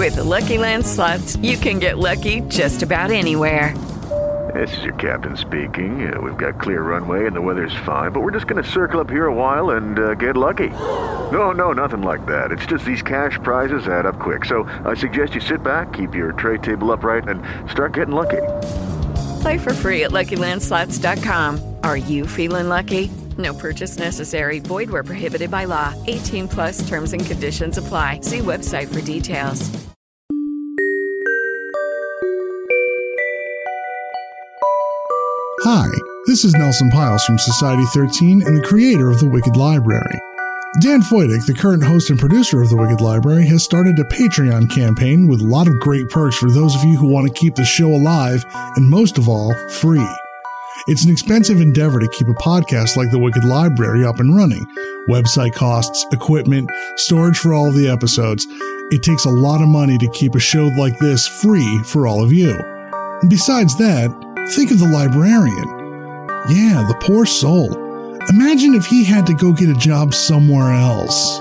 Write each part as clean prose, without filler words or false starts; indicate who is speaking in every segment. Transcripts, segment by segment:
Speaker 1: With the Lucky Land Slots, you can get lucky just about anywhere.
Speaker 2: This is your captain speaking. We've got clear runway and the weather's fine, but we're just going to circle up here a while and get lucky. No, nothing like that. It's just these cash prizes add up quick. So I suggest you sit back, keep your tray table upright, and start getting lucky.
Speaker 1: Play for free at LuckyLandSlots.com. Are you feeling lucky? No purchase necessary. Void where prohibited by law. 18 plus terms and conditions apply. See website for details.
Speaker 3: Hi, this is Nelson Piles from Society 13 and the creator of The Wicked Library. Dan Foytik, the current host and producer of The Wicked Library, has started a Patreon campaign with a lot of great perks for those of you who want to keep the show alive and, most of all, free. It's an expensive endeavor to keep a podcast like The Wicked Library up and running. Website costs, equipment, storage for all of the episodes. It takes a lot of money to keep a show like this free for all of you. And besides that, think of the librarian. Yeah, the poor soul. Imagine if he had to go get a job somewhere else.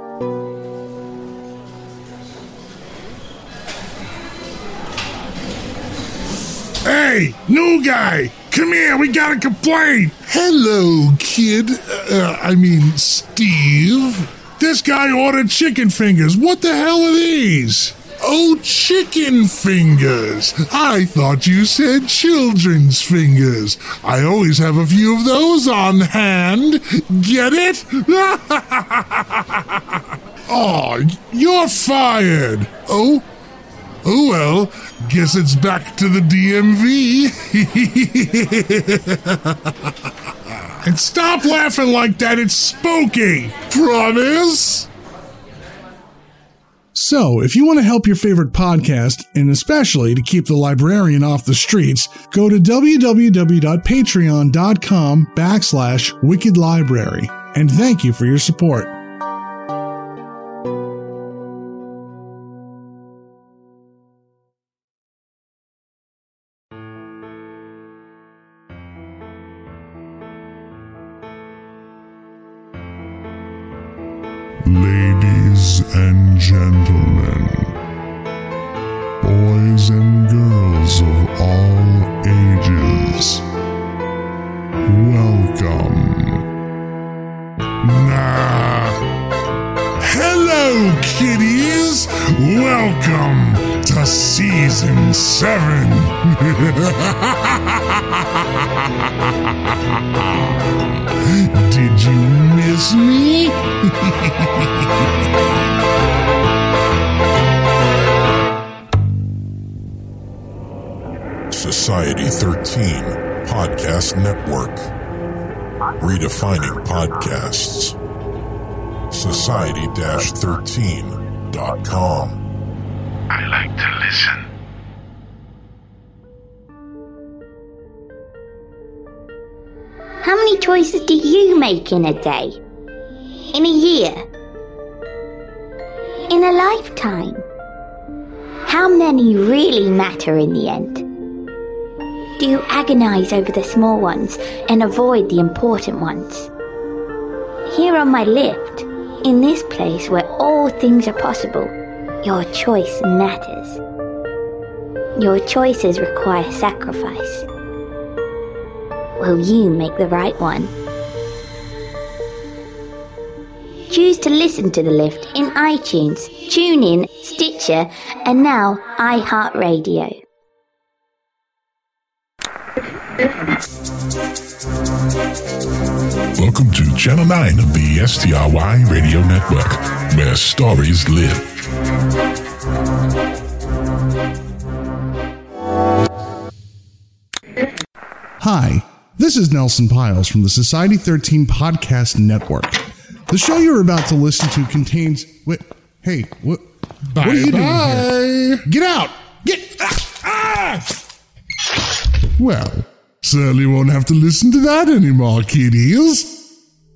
Speaker 4: Hey, new guy! Come here, we got a complaint!
Speaker 5: Hello, kid. Steve.
Speaker 4: This guy ordered chicken fingers. What the hell are these?
Speaker 5: Oh, chicken fingers. I thought you said children's fingers. I always have a few of those on hand. Get it?
Speaker 4: Oh, you're fired.
Speaker 5: Oh, well, guess it's back to the DMV.
Speaker 4: And stop laughing like that, it's spooky.
Speaker 5: Promise?
Speaker 3: So, if you want to help your favorite podcast, and especially to keep the librarian off the streets, go to www.patreon.com/wickedlibrary. And thank you for your support.
Speaker 5: Ladies and gentlemen, boys and girls of all ages, welcome. Hello, kiddies! Welcome to Season 7! Did you miss me?
Speaker 6: Society 13 Podcast Network. Redefining podcasts. Society-13.com.
Speaker 5: I like to listen.
Speaker 7: How many choices do you make in a day? In a year? In a lifetime? How many really matter in the end? Do you agonize over the small ones and avoid the important ones? Here on my lift, in this place where all things are possible, your choice matters. Your choices require sacrifice. Will you make the right one? Choose to listen to The Lift in iTunes, TuneIn, Stitcher, and now iHeartRadio.
Speaker 6: Welcome to Channel 9 of the STRY Radio Network, where stories live.
Speaker 3: Hi, this is Nelson Piles from the Society 13 Podcast Network. The show you're about to listen to contains... What are you doing here? Get out!
Speaker 5: Well, certainly won't have to listen to that anymore, kiddies.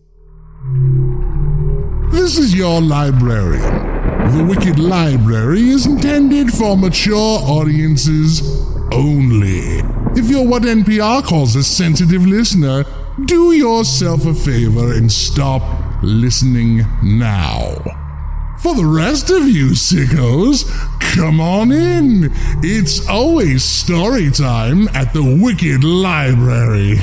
Speaker 5: This is your librarian. The Wicked Library is intended for mature audiences only. If you're what NPR calls a sensitive listener, do yourself a favor and stop listening now. For the rest of you sickos, Come on in. It's always story time at the Wicked Library.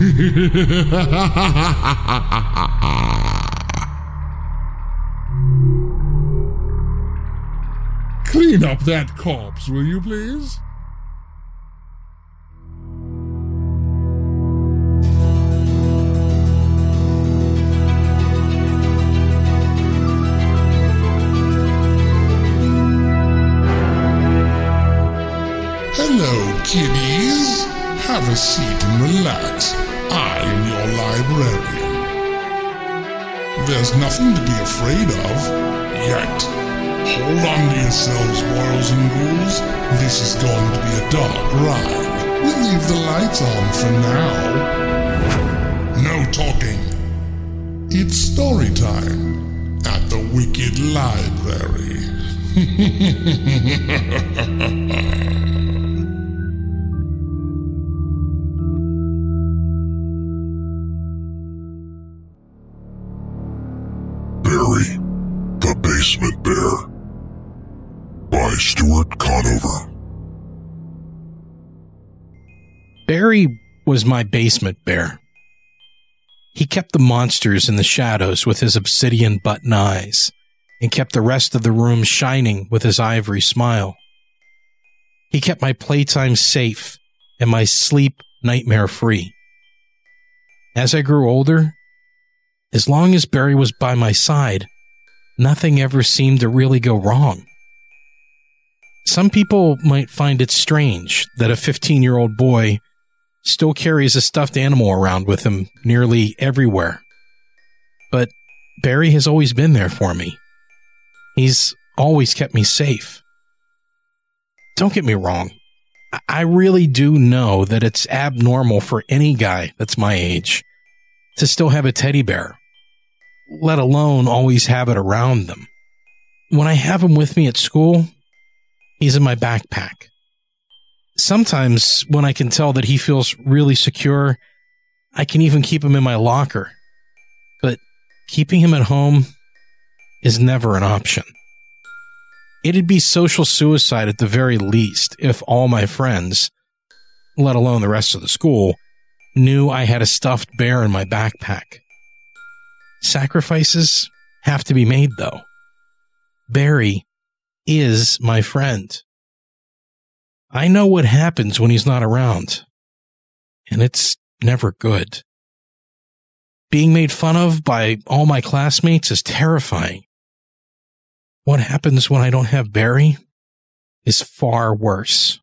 Speaker 5: Clean up that corpse, will you please? Hello, kiddies. Have a seat and relax. I am your librarian. There's nothing to be afraid of, yet. Hold on to yourselves, boys and ghouls. This is going to be a dark ride. We'll leave the lights on for now. No talking. It's story time at the Wicked Library.
Speaker 6: Barry, the Basement Bear, by Stuart Conover.
Speaker 8: Barry was my basement bear. He kept the monsters in the shadows with his obsidian button eyes and kept the rest of the room shining with his ivory smile. He kept my playtime safe and my sleep nightmare-free. As I grew older, as long as Barry was by my side, nothing ever seemed to really go wrong. Some people might find it strange that a 15-year-old boy still carries a stuffed animal around with him nearly everywhere. But Barry has always been there for me. He's always kept me safe. Don't get me wrong. I really do know that it's abnormal for any guy that's my age to still have a teddy bear, let alone always have it around them. When I have him with me at school, he's in my backpack. Sometimes when I can tell that he feels really secure, I can even keep him in my locker. But keeping him at home is never an option. It'd be social suicide at the very least if all my friends, let alone the rest of the school, knew I had a stuffed bear in my backpack. Sacrifices have to be made, though. Barry is my friend. I know what happens when he's not around, and it's never good. Being made fun of by all my classmates is terrifying. What happens when I don't have Barry is far worse.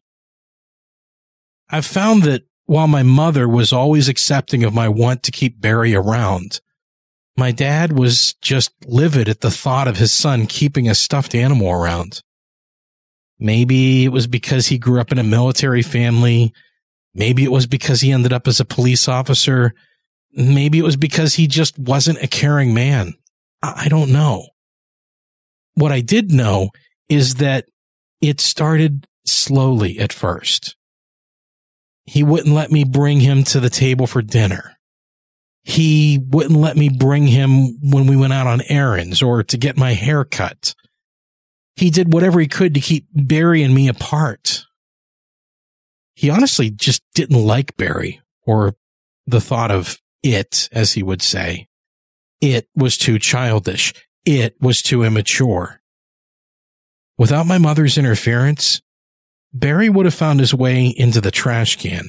Speaker 8: I've found that while my mother was always accepting of my want to keep Barry around, my dad was just livid at the thought of his son keeping a stuffed animal around. Maybe it was because he grew up in a military family. Maybe it was because he ended up as a police officer. Maybe it was because he just wasn't a caring man. I don't know. What I did know is that it started slowly at first. He wouldn't let me bring him to the table for dinner. He wouldn't let me bring him when we went out on errands or to get my hair cut. He did whatever he could to keep Barry and me apart. He honestly just didn't like Barry, or the thought of it, as he would say. It was too childish. It was too immature. Without my mother's interference, Barry would have found his way into the trash can.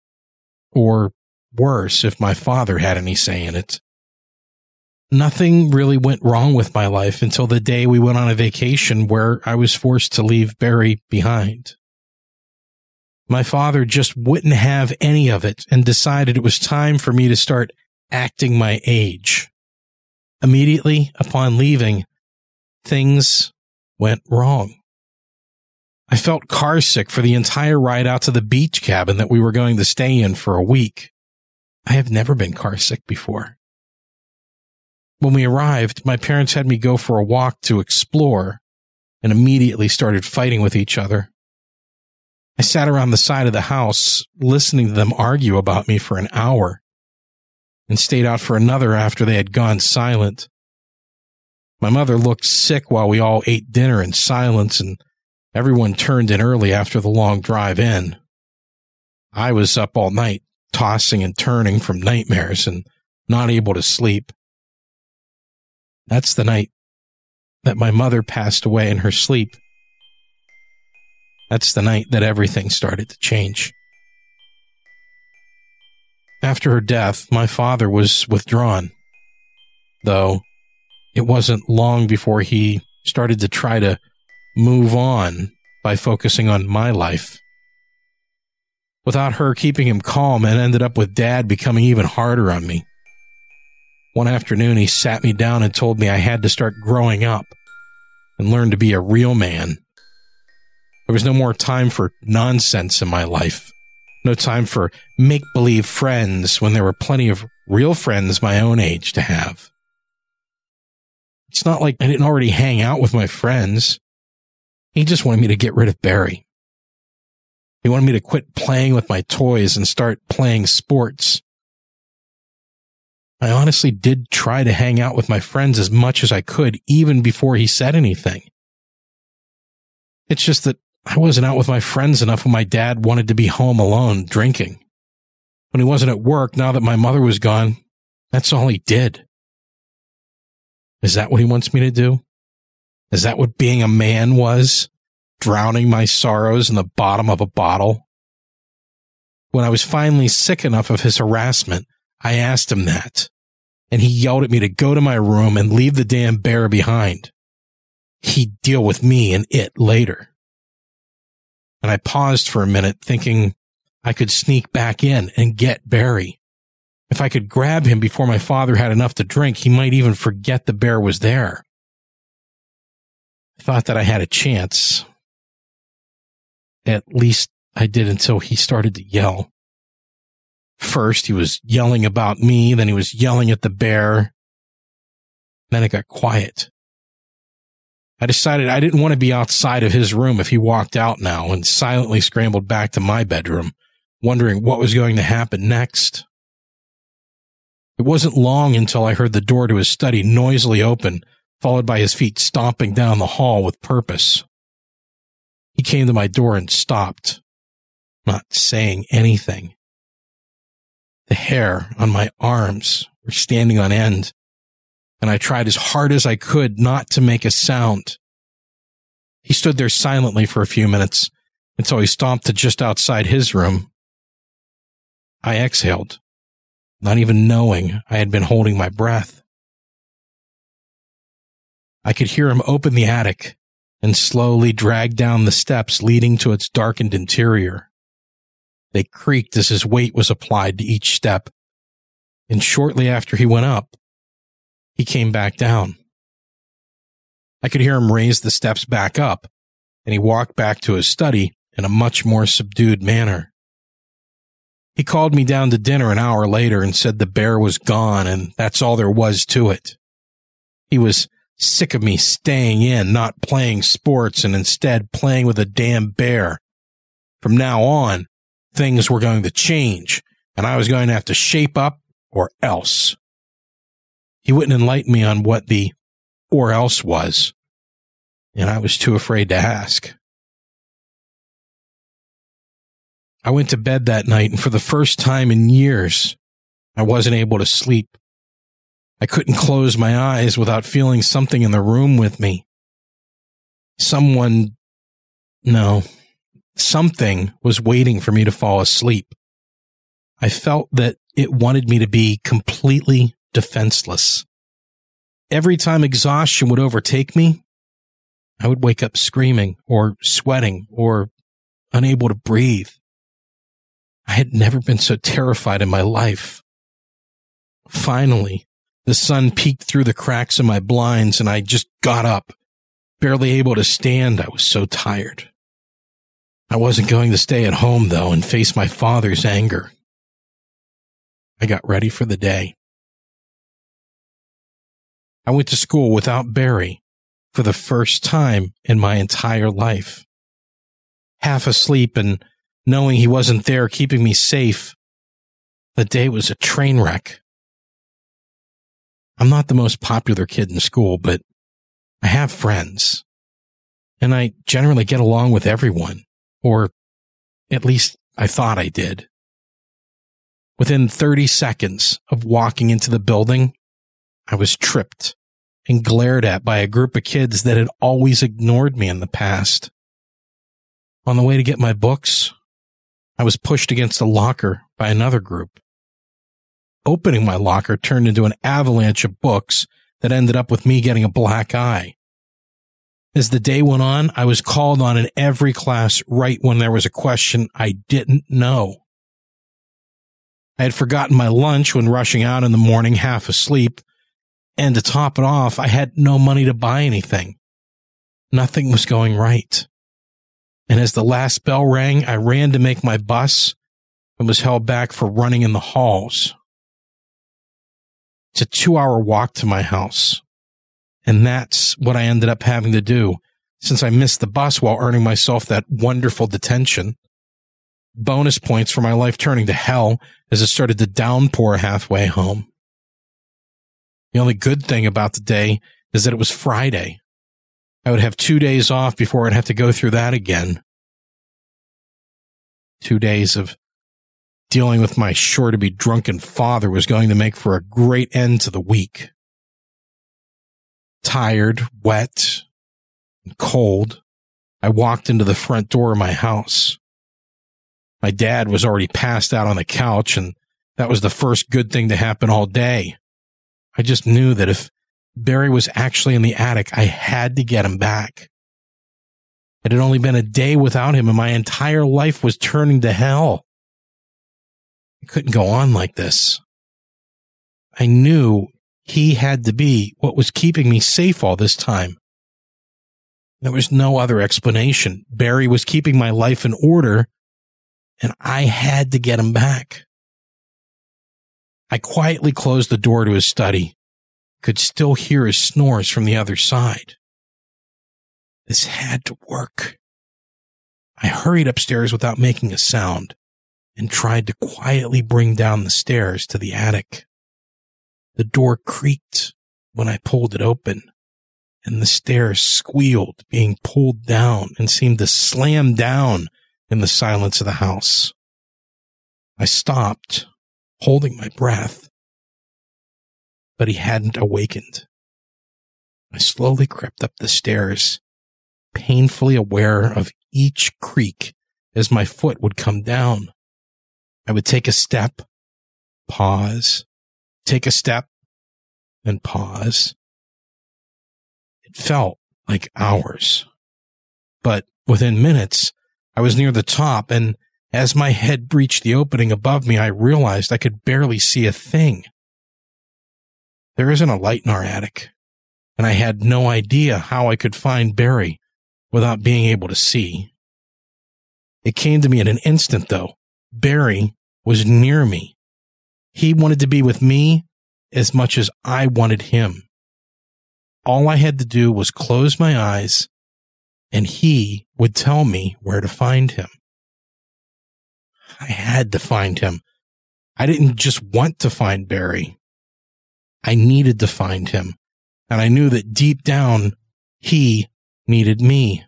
Speaker 8: Or worse, if my father had any say in it. Nothing really went wrong with my life until the day we went on a vacation where I was forced to leave Barry behind. My father just wouldn't have any of it and decided it was time for me to start acting my age. Immediately upon leaving, things went wrong. I felt carsick for the entire ride out to the beach cabin that we were going to stay in for a week. I have never been carsick before. When we arrived, my parents had me go for a walk to explore and immediately started fighting with each other. I sat around the side of the house listening to them argue about me for an hour and stayed out for another after they had gone silent. My mother looked sick while we all ate dinner in silence, and Everyone turned in early after the long drive in. I was up all night, tossing and turning from nightmares and not able to sleep. That's the night that my mother passed away in her sleep. That's the night that everything started to change. After her death, my father was withdrawn, though it wasn't long before he started to try to move on by focusing on my life. Without her keeping him calm, it ended up with Dad becoming even harder on me. One afternoon, he sat me down and told me I had to start growing up and learn to be a real man. There was no more time for nonsense in my life. No time for make-believe friends when there were plenty of real friends my own age to have. It's not like I didn't already hang out with my friends. He just wanted me to get rid of Barry. He wanted me to quit playing with my toys and start playing sports. I honestly did try to hang out with my friends as much as I could, even before he said anything. It's just that I wasn't out with my friends enough when my dad wanted to be home alone drinking. When he wasn't at work, now that my mother was gone, that's all he did. Is that what he wants me to do? Is that what being a man was? Drowning my sorrows in the bottom of a bottle? When I was finally sick enough of his harassment, I asked him that, and he yelled at me to go to my room and leave the damn bear behind. He'd deal with me and it later. And I paused for a minute, thinking I could sneak back in and get Barry. If I could grab him before my father had enough to drink, he might even forget the bear was there. I thought that I had a chance. At least I did until he started to yell. First, he was yelling about me, then he was yelling at the bear. Then it got quiet. I decided I didn't want to be outside of his room if he walked out now, and silently scrambled back to my bedroom, wondering what was going to happen next. It wasn't long until I heard the door to his study noisily open, followed by his feet stomping down the hall with purpose. He came to my door and stopped, not saying anything. The hair on my arms were standing on end, and I tried as hard as I could not to make a sound. He stood there silently for a few minutes until he stomped to just outside his room. I exhaled, not even knowing I had been holding my breath. I could hear him open the attic and slowly drag down the steps leading to its darkened interior. They creaked as his weight was applied to each step, and shortly after he went up, he came back down. I could hear him raise the steps back up, and he walked back to his study in a much more subdued manner. He called me down to dinner an hour later and said the bear was gone, and that's all there was to it. He was sick of me staying in, not playing sports, and instead playing with a damn bear. From now on, things were going to change, and I was going to have to shape up or else. He wouldn't enlighten me on what the or else was, and I was too afraid to ask. I went to bed that night, and for the first time in years, I wasn't able to sleep. I couldn't close my eyes without feeling something in the room with me. Something was waiting for me to fall asleep. I felt that it wanted me to be completely defenseless. Every time exhaustion would overtake me, I would wake up screaming or sweating or unable to breathe. I had never been so terrified in my life. Finally, the sun peeked through the cracks in my blinds and I just got up, barely able to stand. I was so tired. I wasn't going to stay at home, though, and face my father's anger. I got ready for the day. I went to school without Barry for the first time in my entire life. Half asleep and knowing he wasn't there keeping me safe, the day was a train wreck. I'm not the most popular kid in school, but I have friends. and I generally get along with everyone, or at least I thought I did. Within 30 seconds of walking into the building, I was tripped and glared at by a group of kids that had always ignored me in the past. On the way to get my books, I was pushed against a locker by another group. Opening my locker turned into an avalanche of books that ended up with me getting a black eye. As the day went on, I was called on in every class right when there was a question I didn't know. I had forgotten my lunch when rushing out in the morning half asleep, and to top it off, I had no money to buy anything. Nothing was going right. And as the last bell rang, I ran to make my bus and was held back for running in the halls. It's a 2-hour walk to my house, and that's what I ended up having to do since I missed the bus while earning myself that wonderful detention. Bonus points for my life turning to hell as it started to downpour halfway home. The only good thing about the day is that it was Friday. I would have 2 days off before I'd have to go through that again. 2 days of dealing with my sure-to-be drunken father was going to make for a great end to the week. Tired, wet, and cold, I walked into the front door of my house. My dad was already passed out on the couch, and that was the first good thing to happen all day. I just knew that if Barry was actually in the attic, I had to get him back. It had only been a day without him, and my entire life was turning to hell. I couldn't go on like this. I knew he had to be what was keeping me safe all this time. There was no other explanation. Barry was keeping my life in order, and I had to get him back. I quietly closed the door to his study, could still hear his snores from the other side. This had to work. I hurried upstairs without making a sound and tried to quietly bring down the stairs to the attic. The door creaked when I pulled it open, and the stairs squealed being pulled down and seemed to slam down in the silence of the house. I stopped, holding my breath, but he hadn't awakened. I slowly crept up the stairs, painfully aware of each creak as my foot would come down. I would take a step, pause, take a step, and pause. It felt like hours, but within minutes, I was near the top, and as my head breached the opening above me, I realized I could barely see a thing. There isn't a light in our attic, and I had no idea how I could find Barry without being able to see. It came to me in an instant, though. Barry was near me. He wanted to be with me as much as I wanted him. All I had to do was close my eyes, and he would tell me where to find him. I had to find him. I didn't just want to find Barry. I needed to find him, and I knew that deep down, he needed me.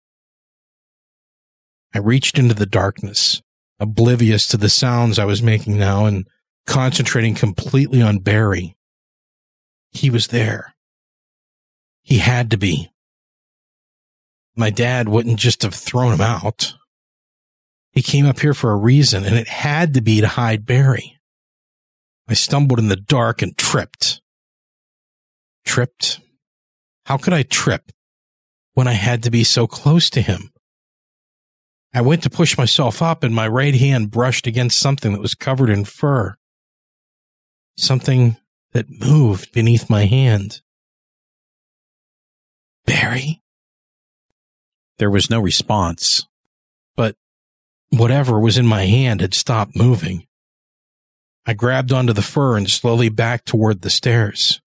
Speaker 8: I reached into the darkness, oblivious to the sounds I was making now and concentrating completely on Barry. He was there. He had to be. My dad wouldn't just have thrown him out. He came up here for a reason, and it had to be to hide Barry. I stumbled in the dark and tripped. Tripped? How could I trip when I had to be so close to him? I went to push myself up, and my right hand brushed against something that was covered in fur. Something that moved beneath my hand. Barry? There was no response, but whatever was in my hand had stopped moving. I grabbed onto the fur and slowly backed toward the stairs.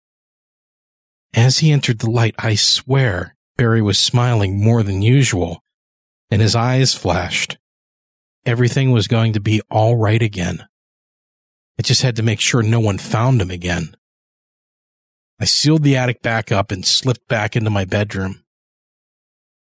Speaker 8: As he entered the light, I swear Barry was smiling more than usual, and his eyes flashed. Everything was going to be all right again. I just had to make sure no one found him again. I sealed the attic back up and slipped back into my bedroom.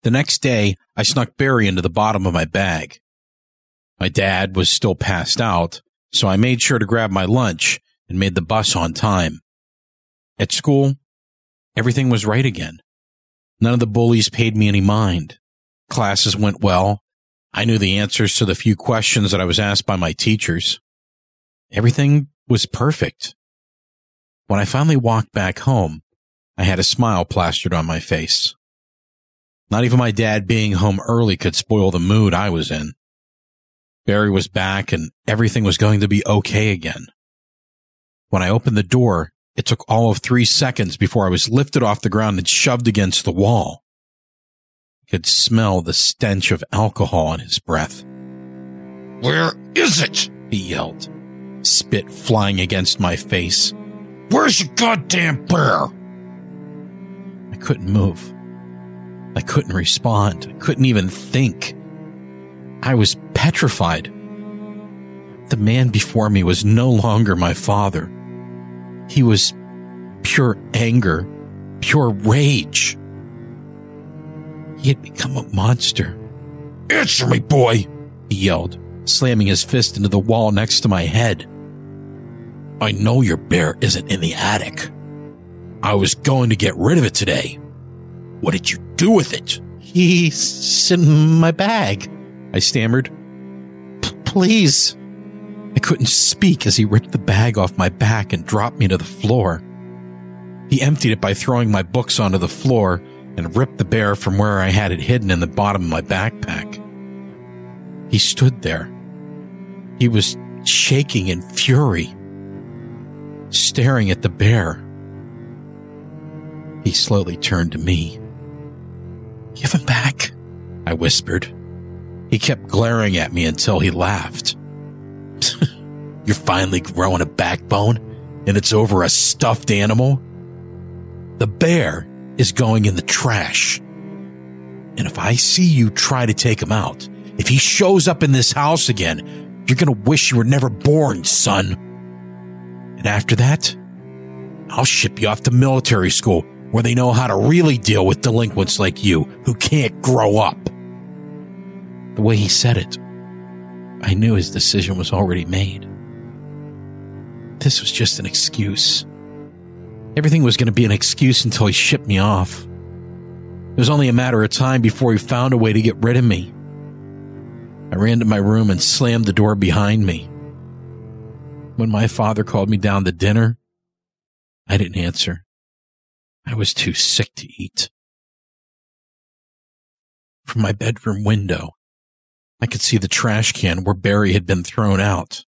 Speaker 8: The next day, I snuck Barry into the bottom of my bag. My dad was still passed out, so I made sure to grab my lunch and made the bus on time. At school, everything was right again. None of the bullies paid me any mind. Classes went well. I knew the answers to the few questions that I was asked by my teachers. Everything was perfect. When I finally walked back home, I had a smile plastered on my face. Not even my dad being home early could spoil the mood I was in. Barry was back and everything was going to be okay again. When I opened the door, it took all of 3 seconds before I was lifted off the ground and shoved against the wall. I could smell the stench of alcohol on his breath.
Speaker 4: Where is it?
Speaker 8: He yelled, spit flying against my face.
Speaker 4: Where's your goddamn bear?
Speaker 8: I couldn't move. I couldn't respond. I couldn't even think. I was petrified. The man before me was no longer my father. He was pure anger, pure rage. He had become a monster.
Speaker 4: Answer me, boy,
Speaker 8: he yelled, slamming his fist into the wall next to my head.
Speaker 4: I know your bear isn't in the attic. I was going to get rid of it today. What did you do with it?
Speaker 8: He's in my bag, I stammered. Please. I couldn't speak as he ripped the bag off my back and dropped me to the floor. He emptied it by throwing my books onto the floor and ripped the bear from where I had it hidden in the bottom of my backpack. He stood there. He was shaking in fury, staring at the bear. He slowly turned to me. Give him back, I whispered. He kept glaring at me until he laughed.
Speaker 4: You're finally growing a backbone, and it's over a stuffed animal? The bear is going in the trash. And if I see you try to take him out, if he shows up in this house again, you're going to wish you were never born, son. And after that, I'll ship you off to military school where they know how to really deal with delinquents like you who can't grow up.
Speaker 8: The way he said it, I knew his decision was already made. This was just an excuse. Everything was going to be an excuse until he shipped me off. It was only a matter of time before he found a way to get rid of me. I ran to my room and slammed the door behind me. When my father called me down to dinner, I didn't answer. I was too sick to eat. From my bedroom window, I could see the trash can where Barry had been thrown out.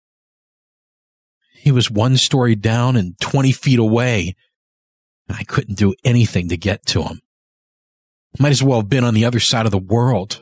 Speaker 8: He was 1 story down and 20 feet away, and I couldn't do anything to get to him. Might as well have been on the other side of the world.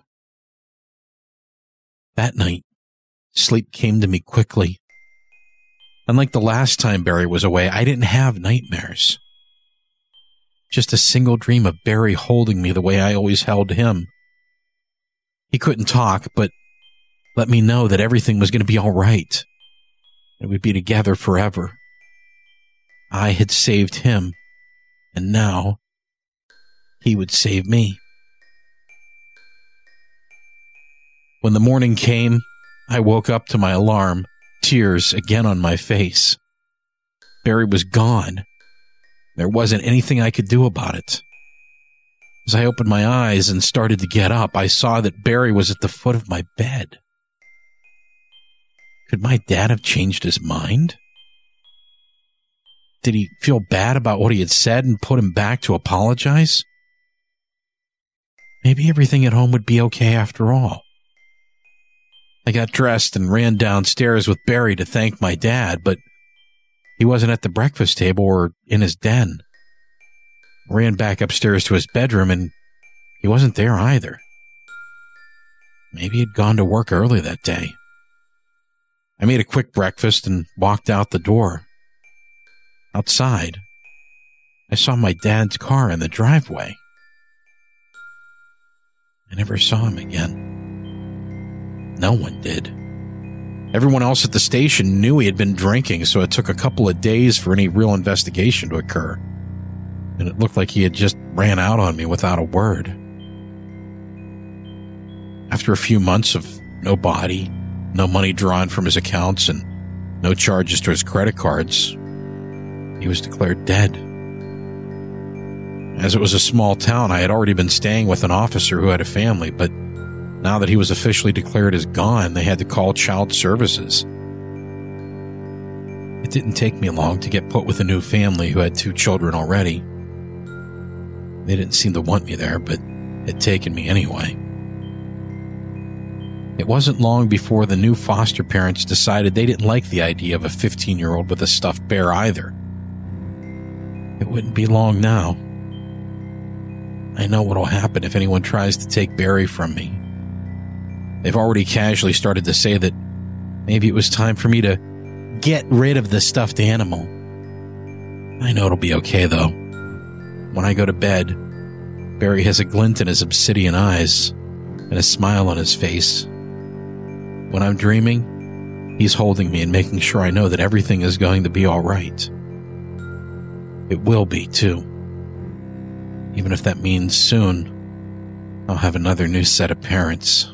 Speaker 8: That night, sleep came to me quickly. Unlike the last time Barry was away, I didn't have nightmares. Just a single dream of Barry holding me the way I always held him. He couldn't talk, but let me know that everything was going to be all right. And we'd be together forever. I had saved him, and now he would save me. When the morning came, I woke up to my alarm, tears again on my face. Barry was gone. There wasn't anything I could do about it. As I opened my eyes and started to get up, I saw that Barry was at the foot of my bed. Could my dad have changed his mind? Did he feel bad about what he had said and put him back to apologize? Maybe everything at home would be okay after all. I got dressed and ran downstairs with Barry to thank my dad, but he wasn't at the breakfast table or in his den. I ran back upstairs to his bedroom and he wasn't there either. Maybe he'd gone to work early that day. I made a quick breakfast and walked out the door. Outside, I saw my dad's car in the driveway. I never saw him again. No one did. Everyone else at the station knew he had been drinking, so it took a couple of days for any real investigation to occur. And it looked like he had just ran out on me without a word.
Speaker 4: After a few months of no body, no money drawn from his accounts, and no charges to his credit cards, he was declared dead. As it was a small town, I had already been staying with an officer who had a family, but now that he was officially declared as gone, they had to call child services. It didn't take me long to get put with a new family who had 2 children already. They didn't seem to want me there, but had taken me anyway. It wasn't long before the new foster parents decided they didn't like the idea of a 15-year-old with a stuffed bear either. It wouldn't be long now. I know what'll happen if anyone tries to take Barry from me. They've already casually started to say that maybe it was time for me to get rid of the stuffed animal. I know it'll be okay, though. When I go to bed, Barry has a glint in his obsidian eyes and a smile on his face. When I'm dreaming, he's holding me and making sure I know that everything is going to be all right. It will be, too. Even if that means soon, I'll have another new set of parents.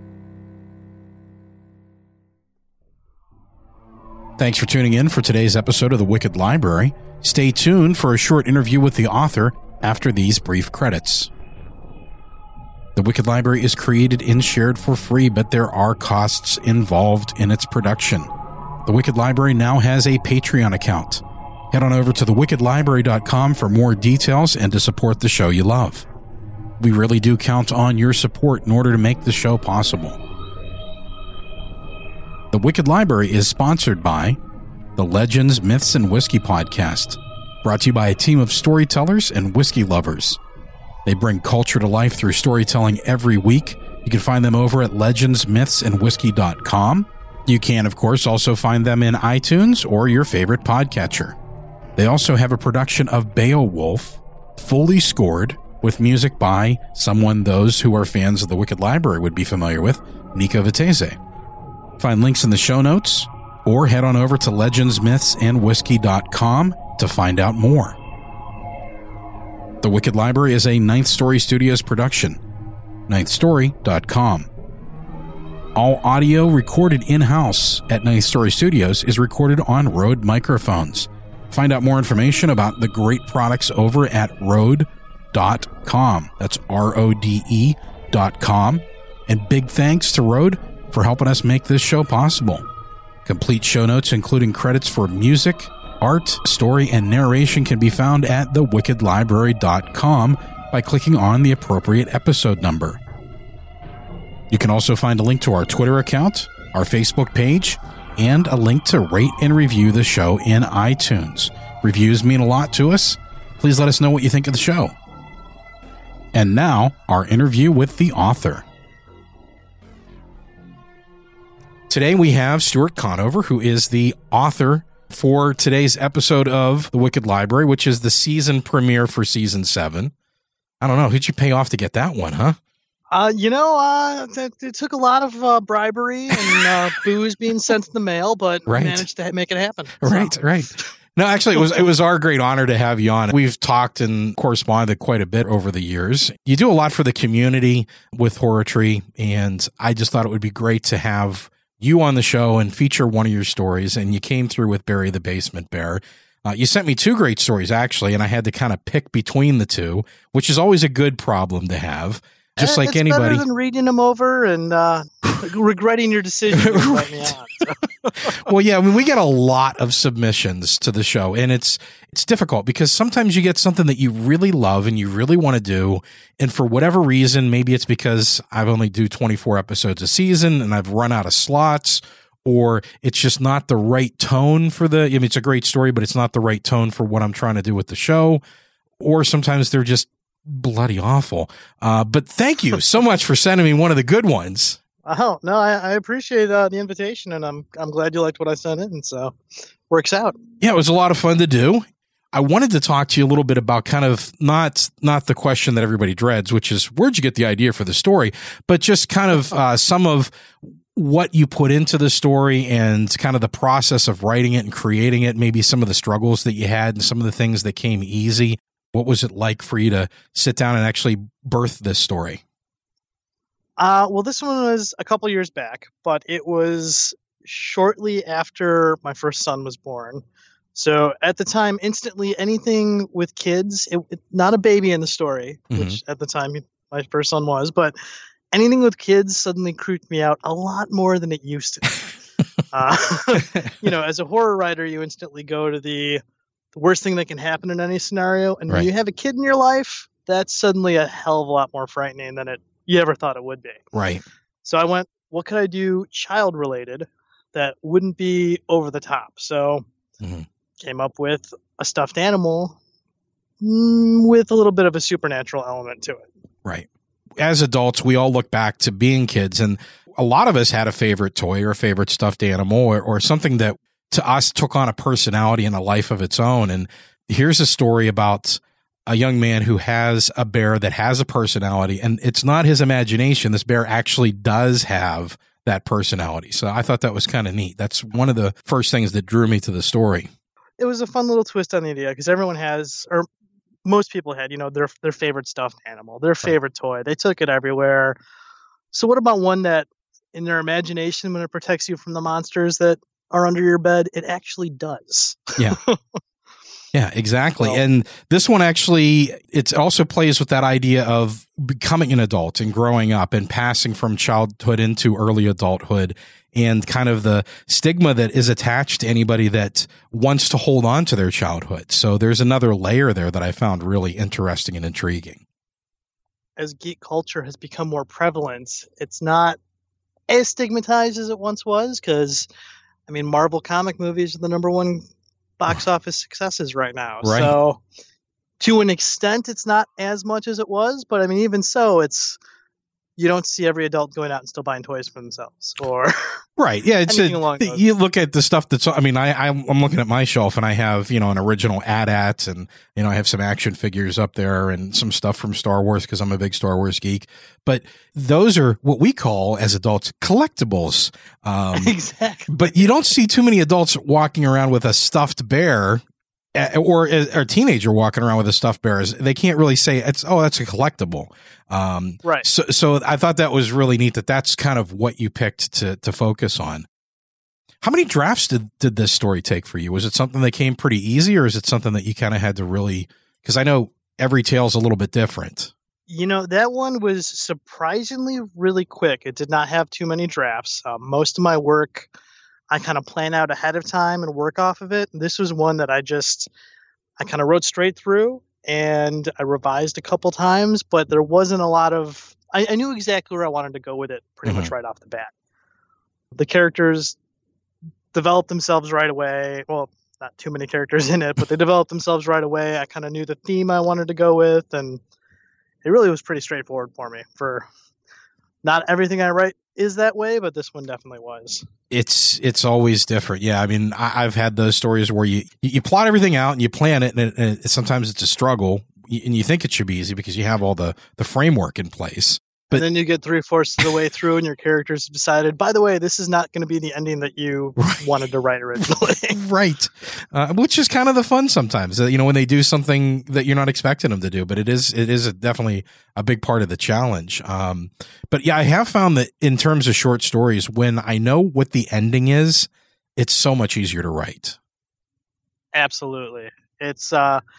Speaker 4: Thanks for tuning in for today's episode of The Wicked Library. Stay tuned for a short interview with the author after these brief credits. The Wicked Library is created and shared for free, but there are costs involved in its production. The Wicked Library now has a Patreon account. Head on over to thewickedlibrary.com for more details and to support the show you love. We really do count on your support in order to make the show possible. The Wicked Library is sponsored by the Legends, Myths, and Whiskey podcast, brought to you by a team of storytellers and whiskey lovers. They bring culture to life through storytelling every week. You can find them over at legendsmythsandwhiskey.com. You can, of course, also find them in iTunes or your favorite podcatcher. They also have a production of Beowulf, fully scored, with music by someone those who are fans of the Wicked Library would be familiar with, Nico Vitese. Find links in the show notes, or head on over to legendsmythsandwhiskey.com to find out more. The Wicked Library is a Ninth Story Studios production. ninthstory.com. All audio recorded in-house at Ninth Story Studios is recorded on Rode microphones. Find out more information about the great products over at Rode.com. That's RODE.com. And big thanks to Rode for helping us make this show possible. Complete show notes, including credits for music, art, story, and narration, can be found at thewickedlibrary.com by clicking on the appropriate episode number. You can also find a link to our Twitter account, our Facebook page, and a link to rate and review the show in iTunes. Reviews mean a lot to us. Please let us know what you think of the show. And now, our interview with the author. Today we have Stuart Conover, who is the author for today's episode of The Wicked Library, which is the season premiere for Season 7. I don't know, who'd you pay off to get that one, huh?
Speaker 9: It took a lot of bribery and booze being sent in the mail, but
Speaker 4: right.
Speaker 9: Managed to make it happen.
Speaker 4: Right. No, actually, it was our great honor to have you on. We've talked and corresponded quite a bit over the years. You do a lot for the community with Horrortree, and I just thought it would be great to have you on the show and feature one of your stories. And you came through with Barry the Basement Bear. You sent me 2 great stories, actually, and I had to kind of pick between the 2, which is always a good problem to have. Just like anybody.
Speaker 9: It's better than reading them over and regretting your decision to let me on.
Speaker 4: Well, yeah, I mean, we get a lot of submissions to the show, and it's difficult because sometimes you get something that you really love and you really want to do, and for whatever reason, maybe it's because I've only do 24 episodes a season and I've run out of slots, or it's just not the right tone for it's a great story, but it's not the right tone for what I'm trying to do with the show, or sometimes they're just bloody awful. But thank you so much for sending me one of the good ones.
Speaker 9: Oh, no, I appreciate the invitation, and I'm glad you liked what I sent in, so works out.
Speaker 4: Yeah, it was a lot of fun to do. I wanted to talk to you a little bit about kind of not the question that everybody dreads, which is where'd you get the idea for the story, but just kind of some of what you put into the story and kind of the process of writing it and creating it, maybe some of the struggles that you had and some of the things that came easy. What was it like for you to sit down and actually birth this story?
Speaker 9: Well, this one was a couple years back, but it was shortly after my first son was born. So at the time, instantly anything with kids, not a baby in the story, which at the time my first son was, but anything with kids suddenly creeped me out a lot more than it used to. As a horror writer, you instantly go to the worst thing that can happen in any scenario. And when you have a kid in your life, that's suddenly a hell of a lot more frightening than you ever thought it would be.
Speaker 8: Right.
Speaker 9: So I went, what could I do child related that wouldn't be over the top? So came up with a stuffed animal with a little bit of a supernatural element to it.
Speaker 8: Right. As adults, we all look back to being kids, and a lot of us had a favorite toy or a favorite stuffed animal or something that to us took on a personality and a life of its own. And here's a story about a young man who has a bear that has a personality, and it's not his imagination. This bear actually does have that personality. So I thought that was kind of neat. That's one of the first things that drew me to the story.
Speaker 9: It was a fun little twist on the idea because everyone has, or most people had, their favorite stuffed animal, their favorite toy. They took it everywhere. So what about one that in their imagination, when it protects you from the monsters that are under your bed, it actually does?
Speaker 8: Yeah. Yeah, exactly. And this one actually, it also plays with that idea of becoming an adult and growing up and passing from childhood into early adulthood and kind of the stigma that is attached to anybody that wants to hold on to their childhood. So there's another layer there that I found really interesting and intriguing.
Speaker 9: As geek culture has become more prevalent, it's not as stigmatized as it once was because, Marvel comic movies are the number one box office successes right now.
Speaker 8: Right.
Speaker 9: So to an extent, it's not as much as it was, but even so, you don't see every adult going out and still buying toys for themselves or
Speaker 8: right. Yeah. It's
Speaker 9: you
Speaker 8: look at the stuff that's, I'm looking at my shelf and I have, an original AT-AT and, I have some action figures up there and some stuff from Star Wars because I'm a big Star Wars geek, but those are what we call as adults collectibles.
Speaker 9: Exactly.
Speaker 8: But you don't see too many adults walking around with a stuffed bear or a teenager walking around with a stuffed bear. They can't really say that's a collectible.
Speaker 9: Right.
Speaker 8: So I thought that was really neat that's kind of what you picked to focus on. How many drafts did this story take for you? Was it something that came pretty easy or is it something that you kind of had to really, because I know every tale is a little bit different.
Speaker 9: That one was surprisingly really quick. It did not have too many drafts. Most of my work, I kind of plan out ahead of time and work off of it. This was one that I kind of wrote straight through and I revised a couple times, but there wasn't a lot of, I knew exactly where I wanted to go with it pretty much right off the bat. The characters developed themselves right away. Well, not too many characters in it, but they developed themselves right away. I kind of knew the theme I wanted to go with, and it really was pretty straightforward for me. For not everything I write is that way, but this one definitely was.
Speaker 8: It's always different. Yeah. I've had those stories where you plot everything out and you plan it and sometimes it's a struggle and you think it should be easy because you have all the framework in place. But
Speaker 9: and then you get 3/4 of the way through and your characters have decided, by the way, this is not going to be the ending that you wanted to write originally.
Speaker 8: Right. Which is kind of the fun sometimes, when they do something that you're not expecting them to do, but it is definitely a big part of the challenge. But yeah, I have found that in terms of short stories, when I know what the ending is, it's so much easier to write.
Speaker 9: Absolutely. It's,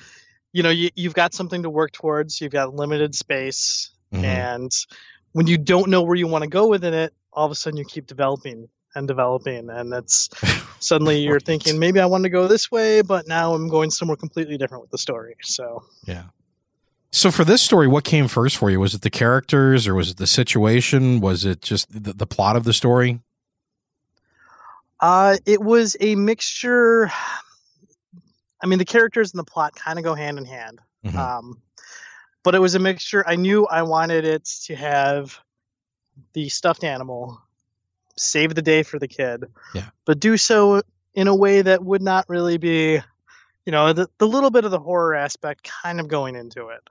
Speaker 9: you've got something to work towards. You've got limited space. And when you don't know where you want to go within it, all of a sudden you keep developing. And that's suddenly you're thinking, maybe I want to go this way, but now I'm going somewhere completely different with the story. So,
Speaker 8: yeah. So for this story, what came first for you? Was it the characters or was it the situation? Was it just the plot of the story?
Speaker 9: It was a mixture. The characters and the plot kind of go hand in hand. But it was a mixture. I knew I wanted it to have the stuffed animal save the day for the kid, but do so in a way that would not really be, the little bit of the horror aspect kind of going into it.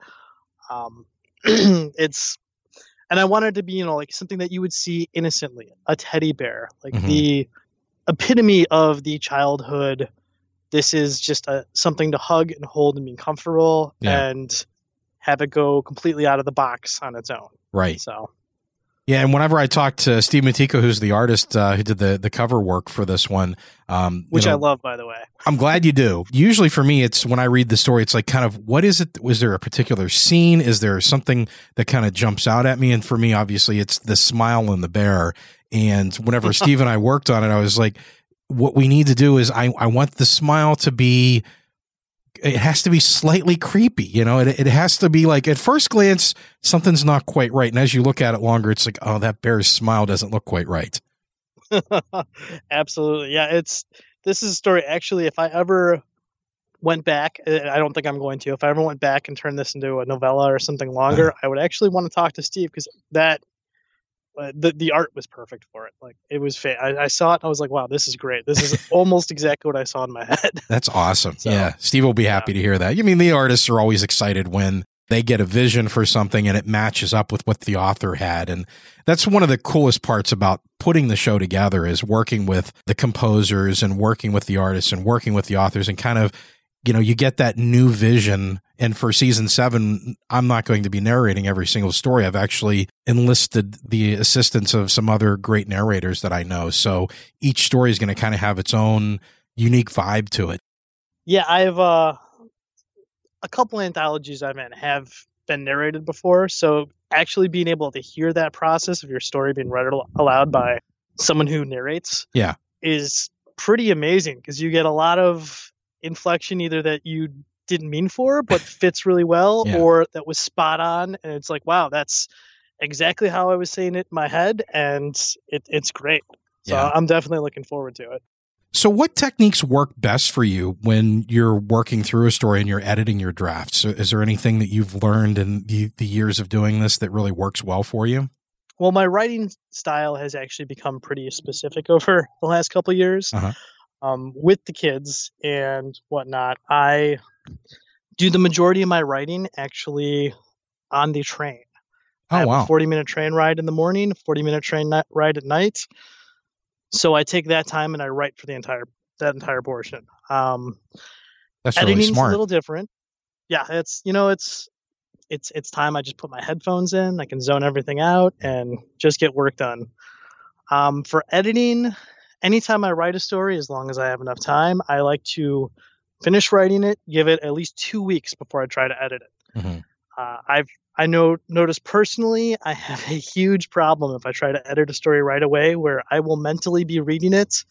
Speaker 9: And I wanted to be, like something that you would see innocently, a teddy bear, like the epitome of the childhood. This is just something to hug and hold and be comfortable and have it go completely out of the box on its own.
Speaker 8: Right.
Speaker 9: So
Speaker 8: Yeah, and whenever I talk to Steve Matiko, who's the artist who did the cover work for this one,
Speaker 9: which I love, by the way.
Speaker 8: I'm glad you do. Usually for me, it's when I read the story, it's like kind of, what is it? Was there a particular scene? Is there something that kind of jumps out at me? And for me, obviously, it's the smile and the bear. And whenever Steve and I worked on it, I was like, what we need to do is I want the smile to be, it has to be slightly creepy. It has to be like, at first glance, something's not quite right. And as you look at it longer, it's like, oh, that bear's smile doesn't look quite right.
Speaker 9: Absolutely. Yeah. This is a story. Actually, if I ever went back, I don't think I'm going to, if I ever went back and turned this into a novella or something longer, I would actually want to talk to Steve, because the art was perfect for it. Like, it was I saw it and I was like, wow, this is great. This is almost exactly what I saw in my head.
Speaker 8: That's awesome. So, yeah. Steve will be happy to hear that. I mean, the artists are always excited when they get a vision for something and it matches up with what the author had. And that's one of the coolest parts about putting the show together, is working with the composers and working with the artists and working with the authors, and kind of, you get that new vision. And for season 7, I'm not going to be narrating every single story. I've actually enlisted the assistance of some other great narrators that I know. So each story is going to kind of have its own unique vibe to it.
Speaker 9: Yeah, I've a couple anthologies I've in have been narrated before. So actually being able to hear that process of your story being read aloud by someone who narrates is pretty amazing, because you get a lot of inflection either that you didn't mean for but fits really well, or that was spot on, and it's like, wow, that's exactly how I was saying it in my head, and it's great. So I'm definitely looking forward to it.
Speaker 8: So what techniques work best for you when you're working through a story and you're editing your drafts? So is there anything that you've learned in the years of doing this that really works well for you?
Speaker 9: Well, my writing style has actually become pretty specific over the last couple of years. With the kids and whatnot. I do the majority of my writing actually on the train. I have a 40-minute train ride in the morning, a 40-minute train ride at night. So I take that time and I write for that entire portion.
Speaker 8: That's really smart.
Speaker 9: A little different. Yeah, it's time. I just put my headphones in. I can zone everything out and just get work done. For editing, anytime I write a story, as long as I have enough time, I like to finish writing it, give it at least 2 weeks before I try to edit it. Mm-hmm. I noticed personally, I have a huge problem if I try to edit a story right away, where I will mentally be reading it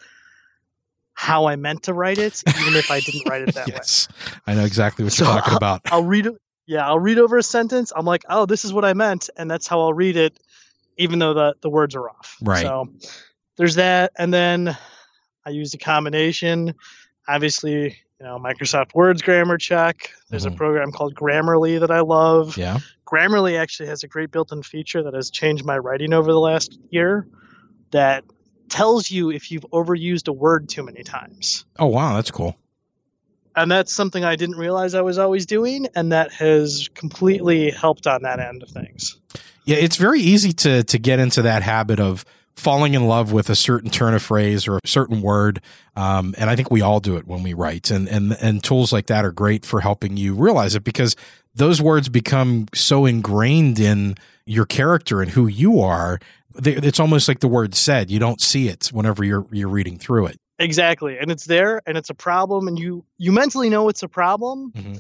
Speaker 9: how I meant to write it, even if I didn't write it that way.
Speaker 8: I know exactly what you're talking about.
Speaker 9: I'll read it. Yeah, I'll read over a sentence. I'm like, oh, this is what I meant, and that's how I'll read it, even though the words are off.
Speaker 8: Right.
Speaker 9: So there's that, and then I use a combination. Obviously, Microsoft Word's grammar check. There's a program called Grammarly that I love.
Speaker 8: Yeah.
Speaker 9: Grammarly actually has a great built-in feature that has changed my writing over the last year that tells you if you've overused a word too many times.
Speaker 8: Oh, wow. That's cool.
Speaker 9: And that's something I didn't realize I was always doing, and that has completely helped on that end of things.
Speaker 8: Yeah, it's very easy to get into that habit of falling in love with a certain turn of phrase or a certain word. And I think we all do it when we write, and tools like that are great for helping you realize it, because those words become so ingrained in your character and who you are. It's almost like the word said, you don't see it whenever you're reading through it.
Speaker 9: Exactly. And it's there, and it's a problem, and you mentally know it's a problem. Mm-hmm.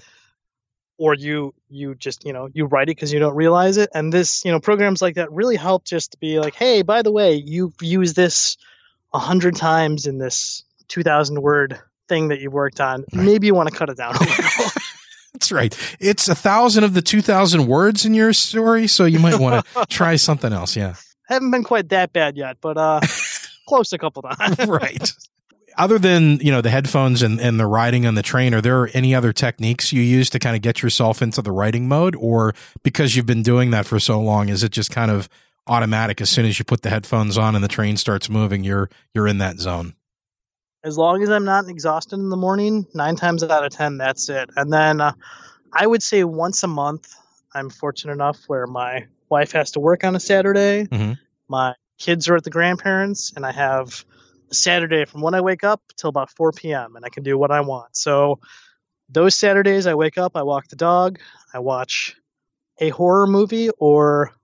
Speaker 9: Or you just, you write it because you don't realize it. And this, programs like that really help just to be like, hey, by the way, you've used this 100 times in this 2,000 word thing that you worked on. Right. Maybe you want to cut it down a little.
Speaker 8: That's right. It's 1,000 of the 2,000 words in your story, so you might want to try something else. Yeah.
Speaker 9: Haven't been quite that bad yet, but close a couple times.
Speaker 8: Right. Other than, the headphones and the riding on the train, are there any other techniques you use to kind of get yourself into the writing mode? Or because you've been doing that for so long, is it just kind of automatic? As soon as you put the headphones on and the train starts moving, you're in that zone?
Speaker 9: As long as I'm not exhausted in the morning, 9 times out of 10, that's it. And then I would say once a month, I'm fortunate enough where my wife has to work on a Saturday. Mm-hmm. My kids are at the grandparents', and I have Saturday from when I wake up till about 4 p.m. and I can do what I want. So those Saturdays I wake up, I walk the dog, I watch a horror movie or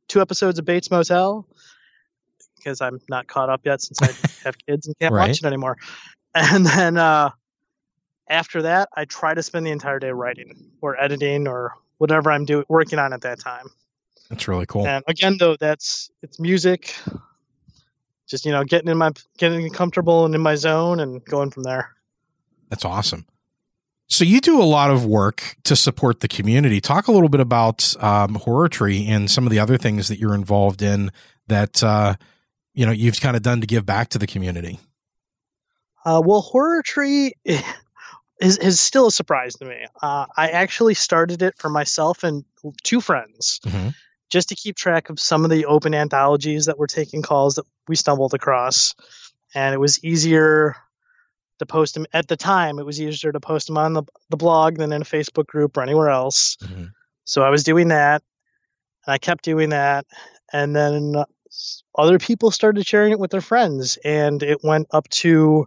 Speaker 9: 2 episodes of Bates Motel because I'm not caught up yet since I have kids and can't watch it anymore. And then after that, I try to spend the entire day writing or editing or whatever I'm working on at that time.
Speaker 8: That's really cool.
Speaker 9: And again, though, it's music. Just, getting comfortable and in my zone and going from there.
Speaker 8: That's awesome. So you do a lot of work to support the community. Talk a little bit about Horror Tree and some of the other things that you're involved in that, you've kind of done to give back to the community.
Speaker 9: Well, Horror Tree is still a surprise to me. I actually started it for myself and 2 friends. Mm-hmm. Just to keep track of some of the open anthologies that were taking calls that we stumbled across. And it was easier to post them at the time. It was easier to post them on the blog than in a Facebook group or anywhere else. Mm-hmm. So I was doing that and I kept doing that. And then other people started sharing it with their friends and it went up to,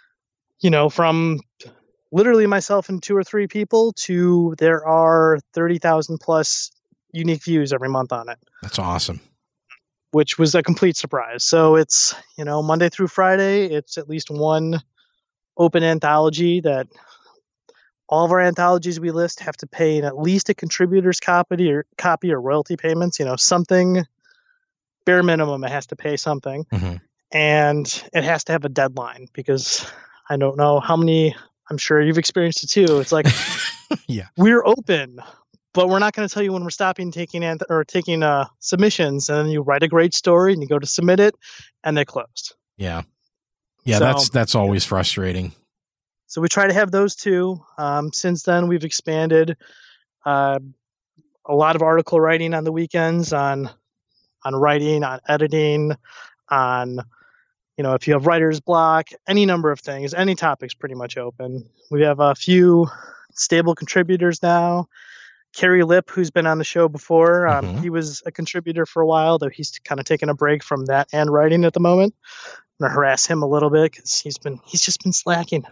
Speaker 9: from literally myself and 2 or 3 people to there are 30,000 plus unique views every month on it.
Speaker 8: That's awesome.
Speaker 9: Which was a complete surprise. So it's, Monday through Friday, it's at least one open anthology that all of our anthologies we list have to pay at least a contributor's copy or royalty payments, something bare minimum. It has to pay something. Mm-hmm. And it has to have a deadline because I don't know how many, I'm sure you've experienced it too. It's like,
Speaker 8: yeah,
Speaker 9: we're open, but we're not going to tell you when we're stopping taking submissions. And then you write a great story and you go to submit it and they closed.
Speaker 8: Yeah. Yeah. So, that's always frustrating.
Speaker 9: So we try to have those 2. Since then we've expanded, a lot of article writing on the weekends on writing, on editing, on, if you have writer's block, any number of things, any topic's pretty much open. We have a few stable contributors now. Kerry Lipp, who's been on the show before, he was a contributor for a while, though he's kind of taken a break from that and writing at the moment. I'm gonna harass him a little bit because he's just been slacking.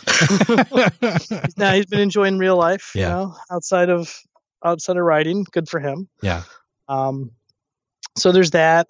Speaker 9: He's been enjoying real life, outside of writing. Good for him.
Speaker 8: Yeah.
Speaker 9: So there's that.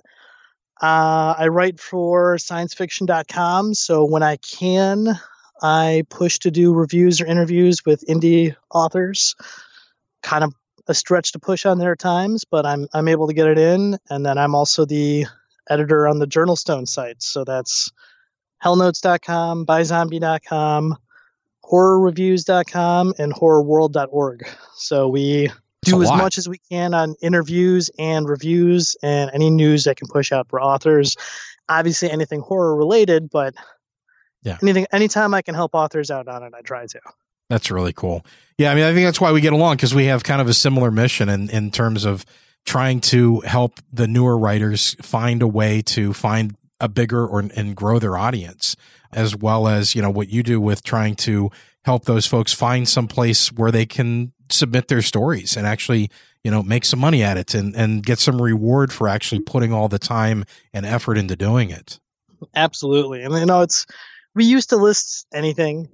Speaker 9: I write for sciencefiction.com, so when I can, I push to do reviews or interviews with indie authors. Kind of a stretch to push on there at times, but I'm able to get it in. And then I'm also the editor on the Journal Stone sites. So that's hellnotes.com, byzombie.com, horrorreviews.com, and horrorworld.org. So we do as much as we can on interviews and reviews and any news that can push out for authors. Obviously anything horror related, but anytime I can help authors out on it, I try to.
Speaker 8: That's really cool. Yeah, I mean, I think that's why we get along, because we have kind of a similar mission in terms of trying to help the newer writers find a way to find a bigger and grow their audience, as well as, what you do with trying to help those folks find some place where they can submit their stories and actually, make some money at it and get some reward for actually putting all the time and effort into doing it.
Speaker 9: Absolutely. And, we used to list anything,